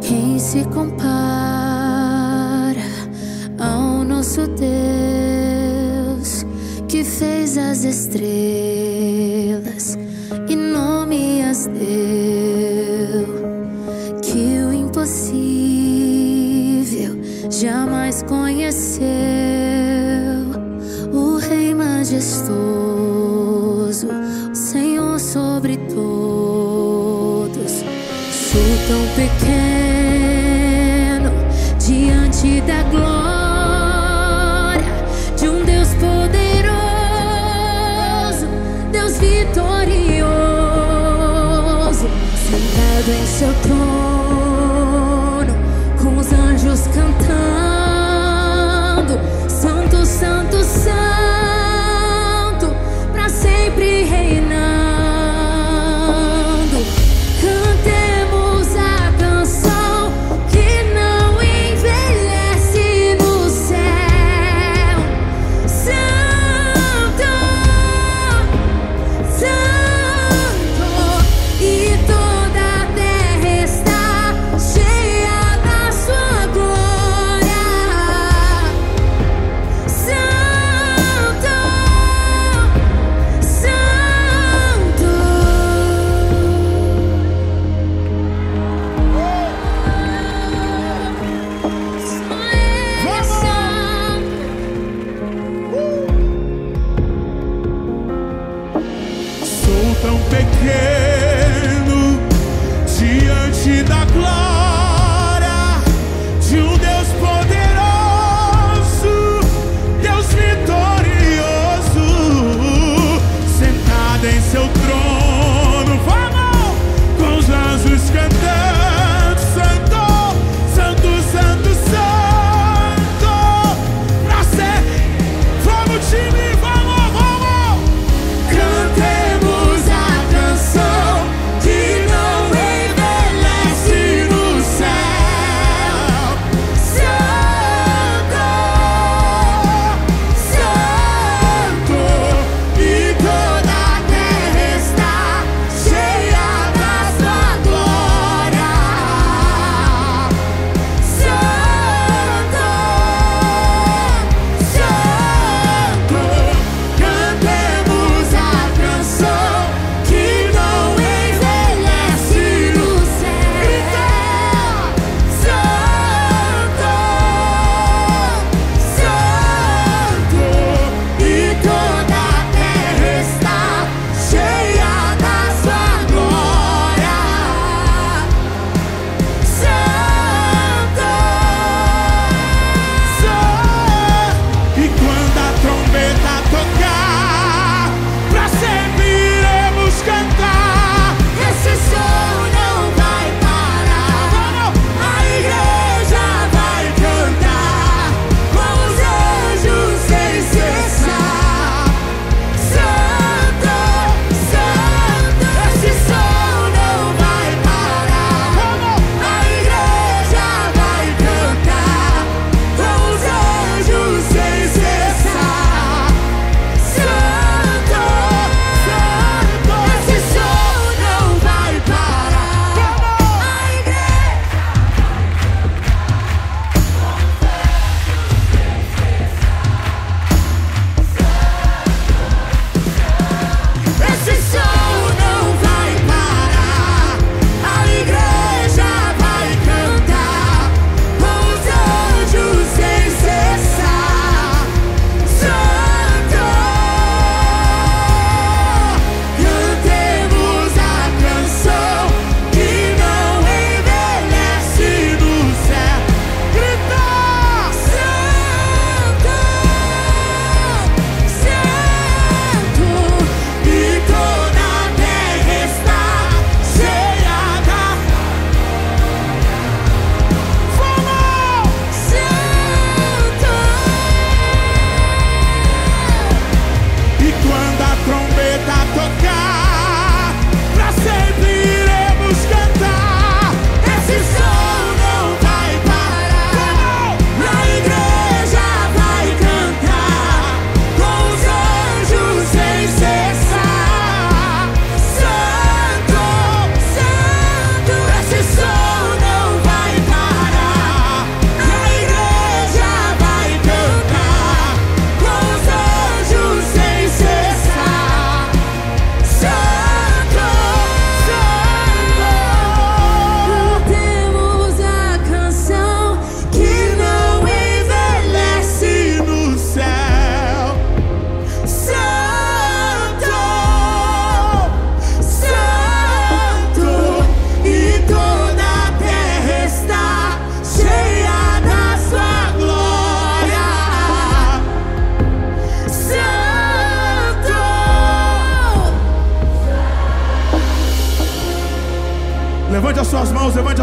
Quem se compara ao nosso Deus, que fez as estrelas e nome as deu, que o impossível jamais conheceu, o Rei majestoso, o Senhor sobre todos. Sou tão pequeno diante da glória de um Deus poderoso, Deus vitorioso, sentado em seu trono, com os anjos cantando: Santo, Santo, Santo, pra sempre reinando. Cantemos a canção que não envelhece no céu. Santo, Santo, e toda a terra está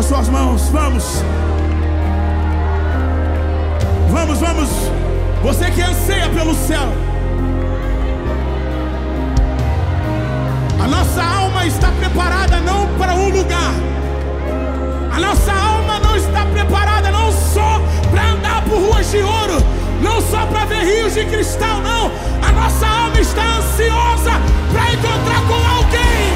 as suas mãos. Vamos. Vamos, vamos. Você que anseia pelo céu. A nossa alma está preparada não para um lugar. A nossa alma não está preparada não só para andar por ruas de ouro, não só para ver rios de cristal, não. A nossa alma está ansiosa para encontrar com alguém.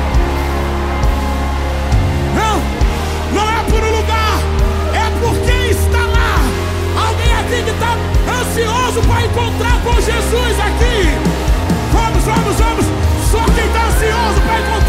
Não é por um lugar, é por quem está lá. Alguém aqui que está ansioso para encontrar com Jesus aqui. Vamos, vamos, vamos. Só quem está ansioso para encontrar